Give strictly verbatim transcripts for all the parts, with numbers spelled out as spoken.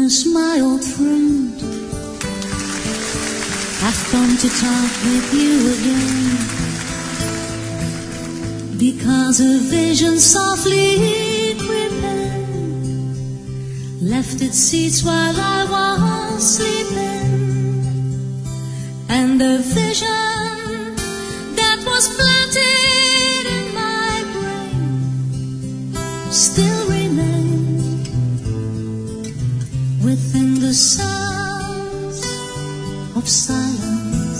Darkness, my old friend, I've come to talk with you again, because a vision softly creeping left its seats while I was sleeping, and the vision that was planted in my brain still remained within the sounds of silence.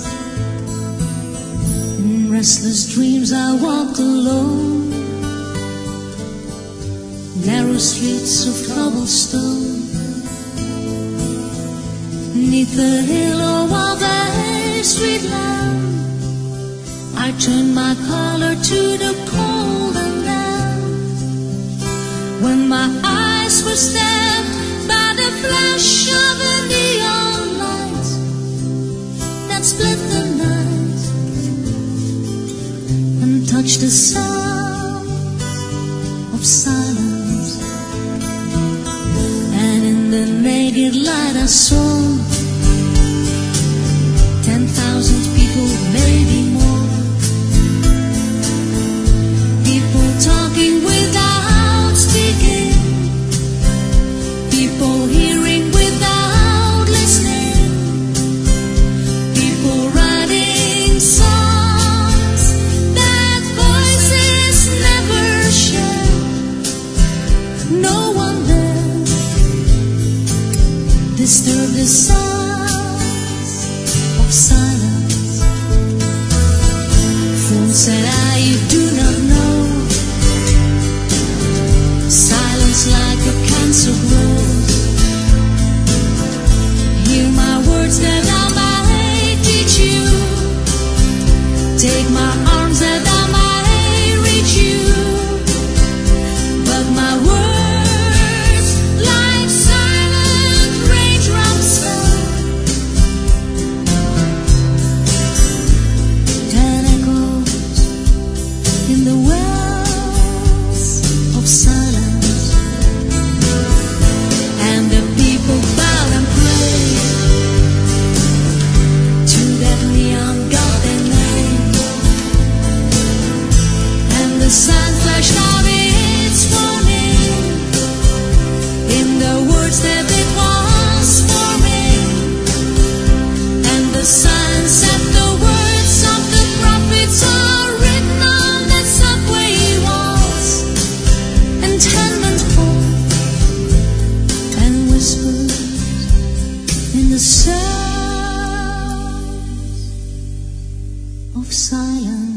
In restless dreams I walked alone, narrow streets of cobblestone, neath the halo of a street lamp. I turned my collar to the cold and damp, when my eyes were stabbed by the flash of a neon light that split the night and touched the sound of silence. And in the naked light I saw ten thousand people, maybe more, people talking without speaking, people hearing without listening, people writing songs that voices never share. No one there disturbed the sounds of silence. Fool, said I, you do not know, silence like a cancer grows. Hear my words that I might teach you, take my arms that I might reach you, but my words like silent raindrops fell, ten echoes in the wells of silence. And the people bowed and prayed to that neon god they named, and the sun flashed out its warning in the words that it was forming, and the sun said the words of the prophets are written on the subway walls, and tenement halls, and whispered in the sound of silence.